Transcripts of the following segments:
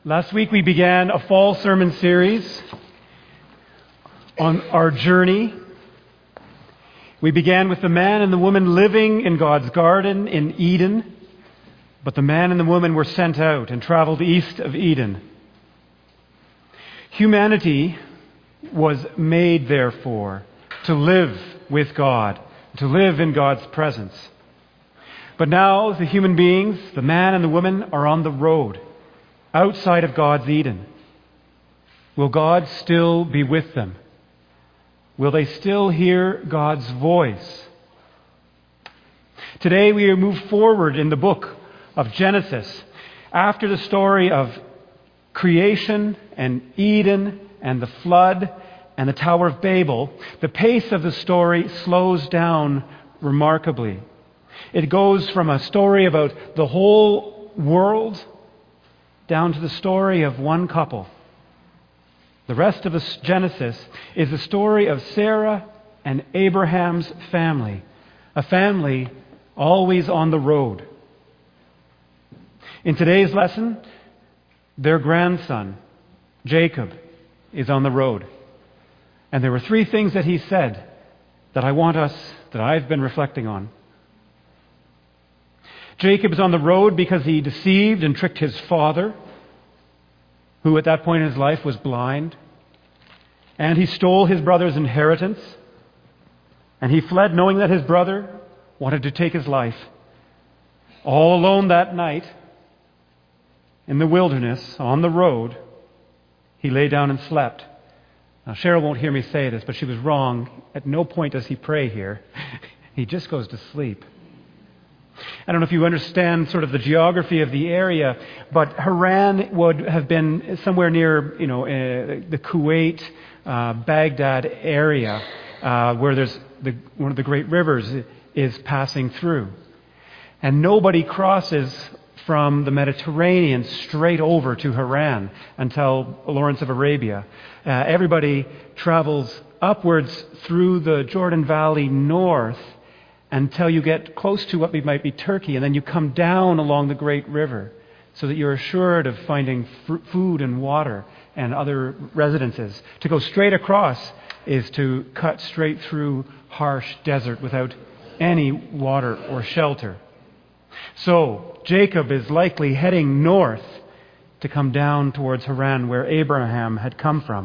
Last week we began a fall sermon series on our journey. We began with the man and the woman living in God's garden in Eden, but the man and the woman were sent out and traveled east of Eden. Humanity was made, therefore, to live with God, to live in God's presence. But now the human beings, the man and the woman, are on the road outside of God's Eden. Will God still be with them? Will they still hear God's voice? Today we move forward in the book of Genesis. After the story of creation and Eden and the flood and the Tower of Babel, the pace of the story slows down remarkably. It goes from a story about the whole world down to the story of one couple. The rest of the Genesis is the story of Sarah and Abraham's family, a family always on the road. In today's lesson, their grandson, Jacob, is on the road. And there were three things that he said that I've been reflecting on. Jacob is on the road because he deceived and tricked his father, who at that point in his life was blind. And he stole his brother's inheritance. And he fled knowing that his brother wanted to take his life. All alone that night, in the wilderness, on the road, he lay down and slept. Now, Cheryl won't hear me say this, but she was wrong. At no point does he pray here. He just goes to sleep. I don't know if you understand sort of the geography of the area, but Haran would have been somewhere near, the Kuwait, Baghdad area, where there's one of the great rivers is passing through. And nobody crosses from the Mediterranean straight over to Haran until Lawrence of Arabia. Everybody travels upwards through the Jordan Valley north until you get close to what might be Turkey, and then you come down along the great river so that you're assured of finding food and water and other residences. To go straight across is to cut straight through harsh desert without any water or shelter. So Jacob is likely heading north to come down towards Haran, where Abraham had come from.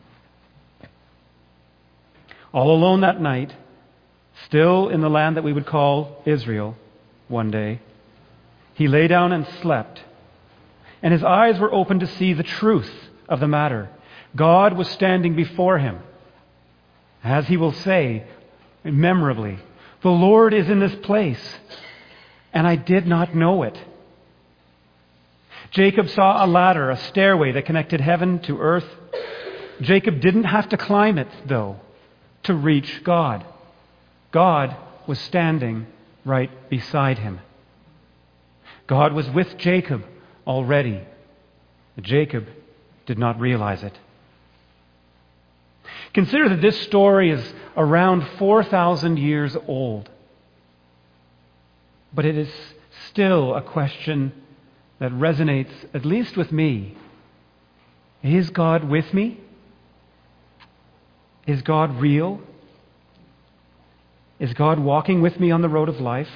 All alone that night, still in the land that we would call Israel one day, he lay down and slept. And his eyes were open to see the truth of the matter. God was standing before him. As he will say memorably, "The Lord is in this place, and I did not know it." Jacob saw a ladder, a stairway that connected heaven to earth. Jacob didn't have to climb it, though, to reach God. God was standing right beside him. God was with Jacob already. Jacob did not realize it. Consider that this story is around 4,000 years old. But it is still a question that resonates, at least with me. Is God with me? Is God real? Is God walking with me on the road of life?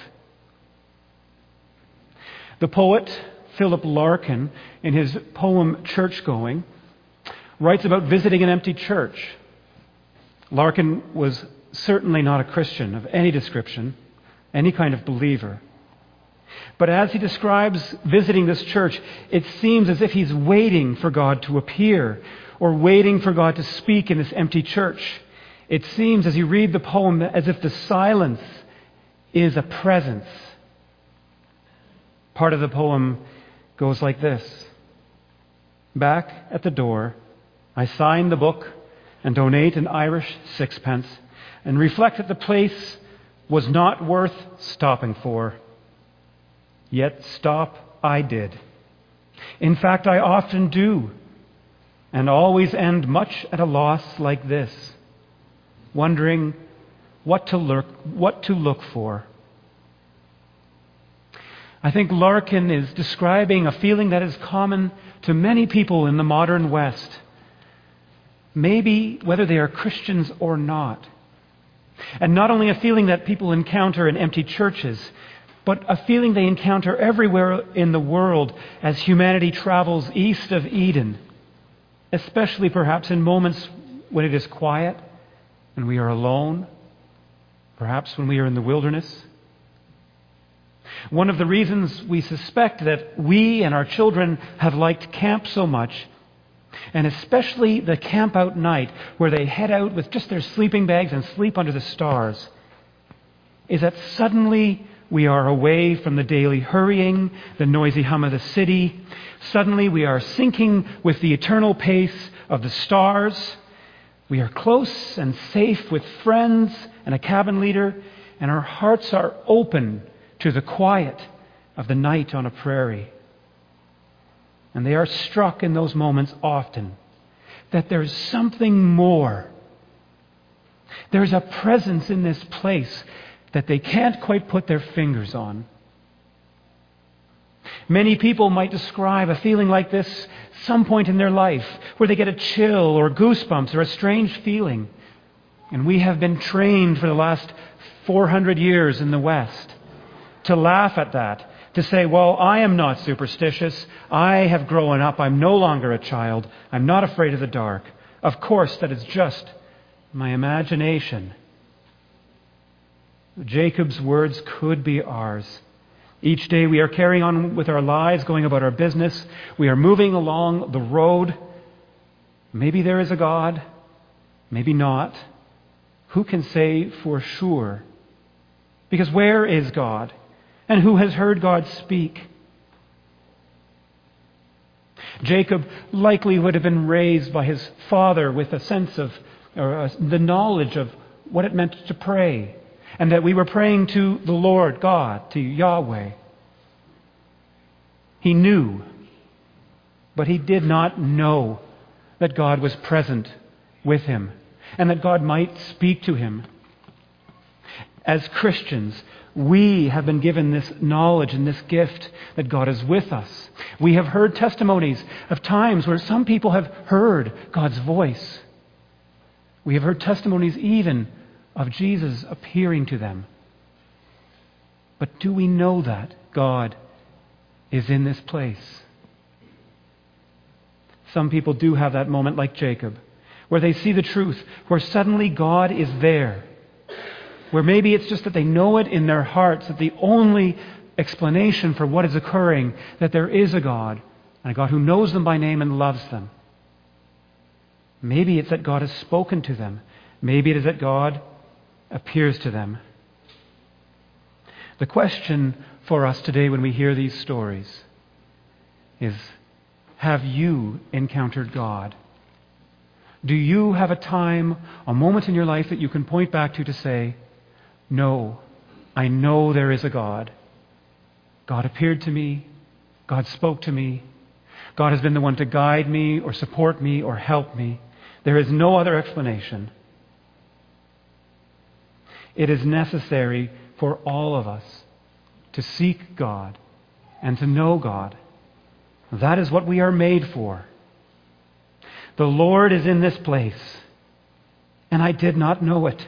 The poet Philip Larkin, in his poem Church-Going, writes about visiting an empty church. Larkin was certainly not a Christian of any description, any kind of believer. But as he describes visiting this church, it seems as if he's waiting for God to appear or waiting for God to speak in this empty church. It seems, as you read the poem, as if the silence is a presence. Part of the poem goes like this. Back at the door, I sign the book and donate an Irish sixpence and reflect that the place was not worth stopping for. Yet stop I did. In fact, I often do, and always end much at a loss like this, wondering what to look for. I think Larkin is describing a feeling that is common to many people in the modern West, maybe whether they are Christians or not. And not only a feeling that people encounter in empty churches, but a feeling they encounter everywhere in the world as humanity travels east of Eden, especially perhaps in moments when it is quiet and we are alone, perhaps when we are in the wilderness. One of the reasons we suspect that we and our children have liked camp so much, and especially the camp out night, where they head out with just their sleeping bags and sleep under the stars, is that suddenly we are away from the daily hurrying, the noisy hum of the city. Suddenly we are syncing with the eternal pace of the stars. We are close and safe with friends and a cabin leader, and our hearts are open to the quiet of the night on a prairie. And they are struck in those moments often that there's something more. There's a presence in this place that they can't quite put their fingers on. Many people might describe a feeling like this some point in their life, where they get a chill or goosebumps or a strange feeling. And we have been trained for the last 400 years in the West to laugh at that, to say, well, I am not superstitious. I have grown up. I'm no longer a child. I'm not afraid of the dark. Of course, that is just my imagination. Jacob's words could be ours. Each day we are carrying on with our lives, going about our business. We are moving along the road. Maybe there is a God, maybe not. Who can say for sure? Because where is God? And who has heard God speak? Jacob likely would have been raised by his father with a sense of, the knowledge of what it meant to pray, and that we were praying to the Lord God, to Yahweh. He knew, but he did not know that God was present with him and that God might speak to him. As Christians, we have been given this knowledge and this gift that God is with us. We have heard testimonies of times where some people have heard God's voice. We have heard testimonies even of Jesus appearing to them. But do we know that God is in this place? Some people do have that moment like Jacob, where they see the truth, where suddenly God is there. Where maybe it's just that they know it in their hearts, that the only explanation for what is occurring, that there is a God, and a God who knows them by name and loves them. Maybe it's that God has spoken to them. Maybe it is that God appears to them. The question for us today when we hear these stories is, have you encountered God? Do you have a time, a moment in your life that you can point back to say, no, I know there is a God. God appeared to me. God spoke to me. God has been the one to guide me or support me or help me. There is no other explanation. It is necessary for all of us to seek God and to know God. That is what we are made for. The Lord is in this place, and I did not know it.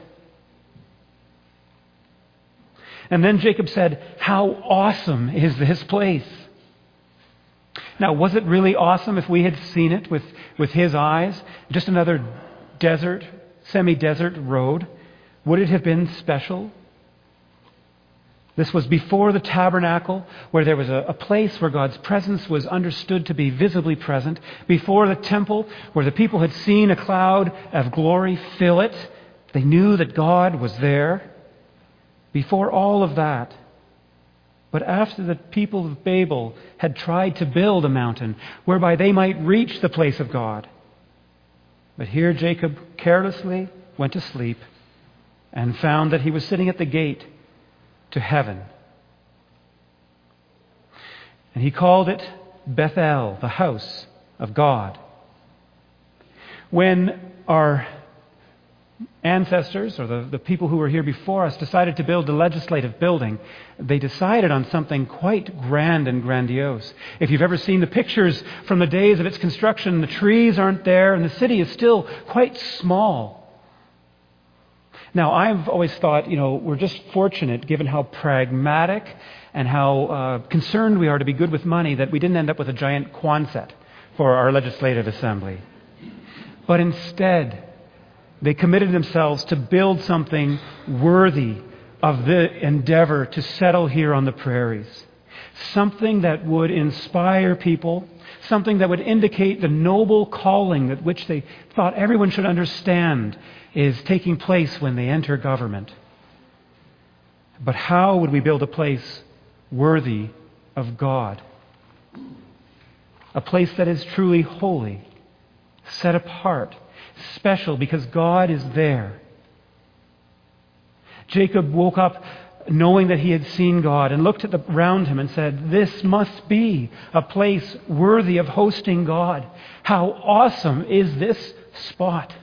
And then Jacob said, how awesome is this place? Now, was it really awesome if we had seen it with his eyes? Just another desert, semi-desert road? Would it have been special? This was before the tabernacle, where there was a place where God's presence was understood to be visibly present. Before the temple, where the people had seen a cloud of glory fill it. They knew that God was there. Before all of that. But after the people of Babel had tried to build a mountain whereby they might reach the place of God. But here Jacob carelessly went to sleep and found that he was sitting at the gate to heaven. And he called it Bethel, the house of God. When our ancestors, or the people who were here before us, decided to build a legislative building, they decided on something quite grand and grandiose. If you've ever seen the pictures from the days of its construction, the trees aren't there, and the city is still quite small. Now, I've always thought, we're just fortunate, given how pragmatic and how concerned we are to be good with money, that we didn't end up with a giant Quonset for our legislative assembly. But instead, they committed themselves to build something worthy of the endeavor to settle here on the prairies. Something that would inspire people, something that would indicate the noble calling that which they thought everyone should understand is taking place when they enter government. But how would we build a place worthy of God? A place that is truly holy, set apart, special because God is there. Jacob woke up knowing that he had seen God and looked around him and said, "This must be a place worthy of hosting God. How awesome is this spot?"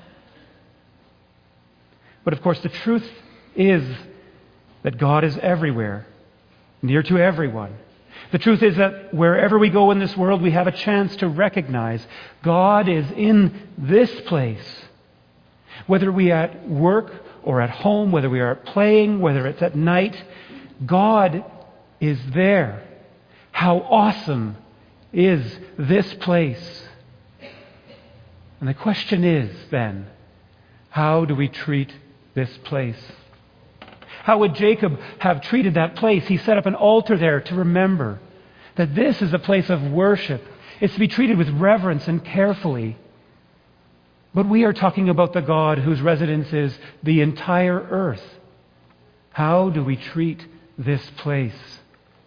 But of course, the truth is that God is everywhere, near to everyone. The truth is that wherever we go in this world, we have a chance to recognize God is in this place. Whether we are at work or at home, whether we are playing, whether it's at night, God is there. How awesome is this place? And the question is then, how do we treat this place? How would Jacob have treated that place? He set up an altar there to remember that this is a place of worship. It's to be treated with reverence and carefully. But we are talking about the God whose residence is the entire earth. How do we treat this place?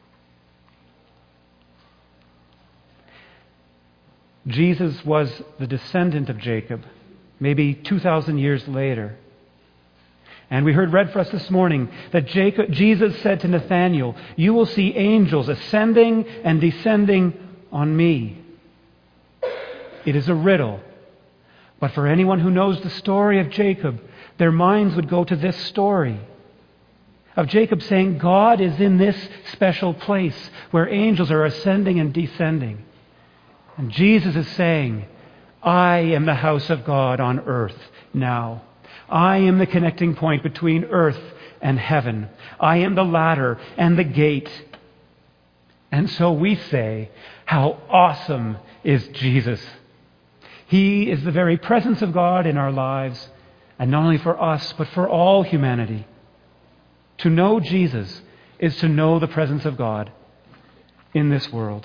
Jesus was the descendant of Jacob, maybe 2,000 years later. And we heard read for us this morning that Jesus said to Nathanael, "You will see angels ascending and descending on me." It is a riddle. But for anyone who knows the story of Jacob, their minds would go to this story of Jacob saying, God is in this special place where angels are ascending and descending. And Jesus is saying, I am the house of God on earth now. I am the connecting point between earth and heaven. I am the ladder and the gate. And so we say, how awesome is Jesus? He is the very presence of God in our lives, and not only for us, but for all humanity. To know Jesus is to know the presence of God in this world.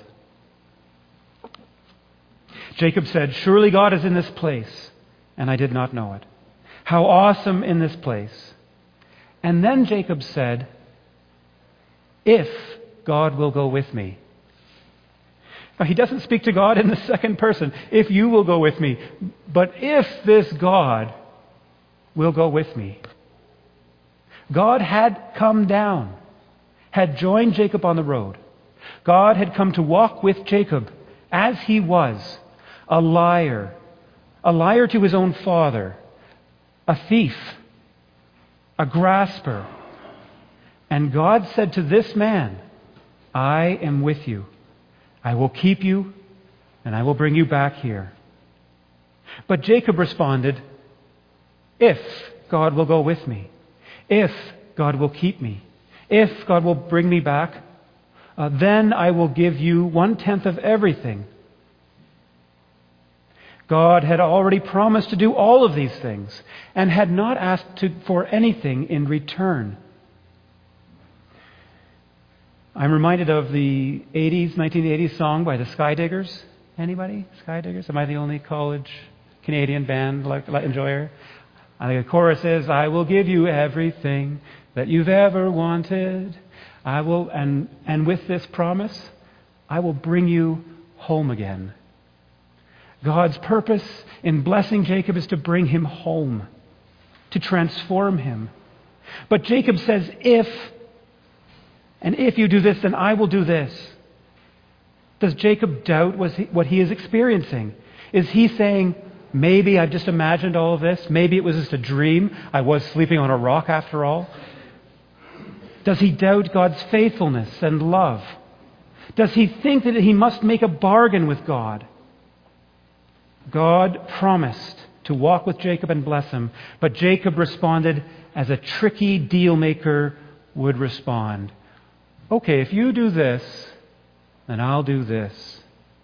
Jacob said, "Surely God is in this place, and I did not know it. How awesome in this place." And then Jacob said, "If God will go with me." Now, he doesn't speak to God in the second person, "If you will go with me," but if this God will go with me. God had come down, had joined Jacob on the road. God had come to walk with Jacob as he was, a liar to his own father, a thief, a grasper. And God said to this man, "I am with you. I will keep you, and I will bring you back here." But Jacob responded, "If God will go with me, if God will keep me, if God will bring me back, then I will give you 1/10 of everything." God had already promised to do all of these things and had not asked for anything in return. I'm reminded of the 1980s song by the Skydiggers. Anybody? Skydiggers? Am I the only college Canadian band enjoyer? I think the chorus is, "I will give you everything that you've ever wanted. I will, and with this promise, I will bring you home again." God's purpose in blessing Jacob is to bring him home, to transform him. But Jacob says, "If, and if you do this, then I will do this." Does Jacob doubt what he is experiencing? Is he saying, Maybe I've just imagined all of this. Maybe it was just a dream. I was sleeping on a rock after all. Does he doubt God's faithfulness and love? Does he think that he must make a bargain with God? God promised to walk with Jacob and bless him, but Jacob responded as a tricky deal maker would respond. Okay, if you do this, then I'll do this.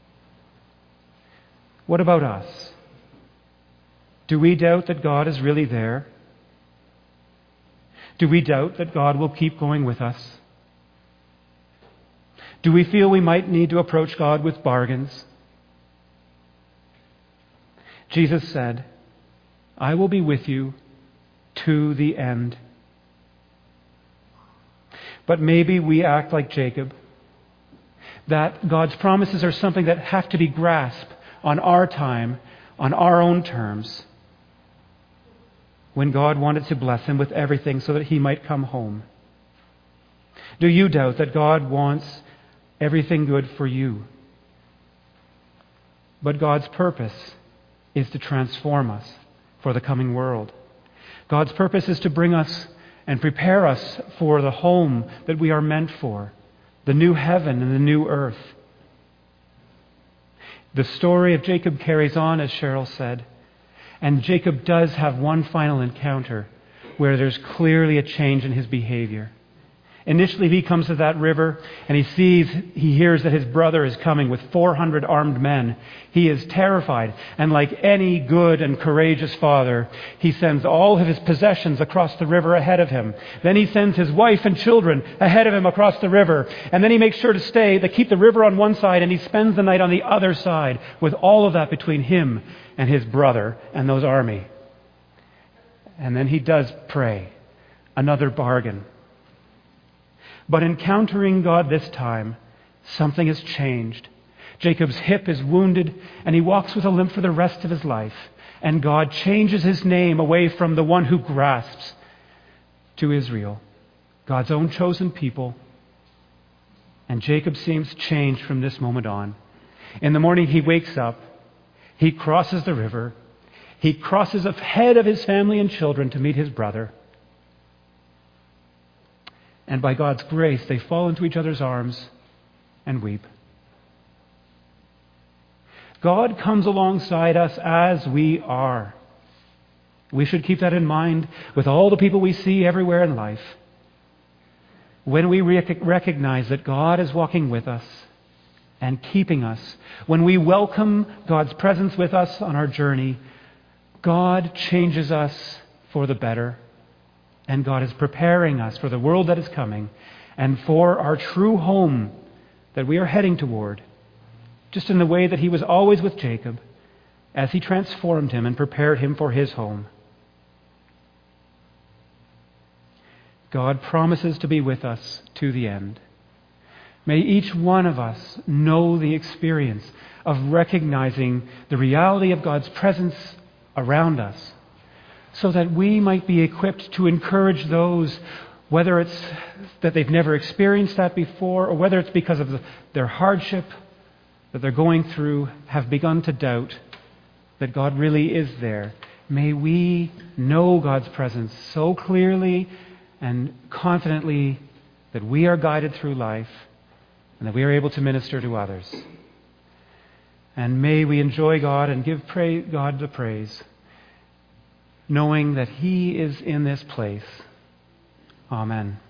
What about us? Do we doubt that God is really there? Do we doubt that God will keep going with us? Do we feel we might need to approach God with bargains? Jesus said, I will be with you to the end. But maybe we act like Jacob, that God's promises are something that have to be grasped on our time, on our own terms, when God wanted to bless him with everything so that he might come home. Do you doubt that God wants everything good for you? But God's purpose is to transform us for the coming world. God's purpose is to bring us and prepare us for the home that we are meant for, the new heaven and the new earth. The story of Jacob carries on, as Cheryl said, and Jacob does have one final encounter where there's clearly a change in his behavior. Initially, he comes to that river and he hears that his brother is coming with 400 armed men. He is terrified, and like any good and courageous father, he sends all of his possessions across the river ahead of him. Then he sends his wife and children ahead of him across the river, and then he makes sure to keep the river on one side, and he spends the night on the other side, with all of that between him and his brother and those army. And then he does pray, another bargain. But encountering God this time, something has changed. Jacob's hip is wounded, and he walks with a limp for the rest of his life. And God changes his name away from the one who grasps to Israel, God's own chosen people. And Jacob seems changed from this moment on. In the morning he wakes up, he crosses the river, he crosses ahead of his family and children to meet his brother. And by God's grace, they fall into each other's arms and weep. God comes alongside us as we are. We should keep that in mind with all the people we see everywhere in life. When we recognize that God is walking with us and keeping us, when we welcome God's presence with us on our journey, God changes us for the better. And God is preparing us for the world that is coming and for our true home that we are heading toward, just in the way that he was always with Jacob as he transformed him and prepared him for his home. God promises to be with us to the end. May each one of us know the experience of recognizing the reality of God's presence around us, so that we might be equipped to encourage those, whether it's that they've never experienced that before, or whether it's because of their hardship that they're going through, have begun to doubt that God really is there. May we know God's presence so clearly and confidently that we are guided through life and that we are able to minister to others. And may we enjoy God and give God the praise, knowing that he is in this place. Amen.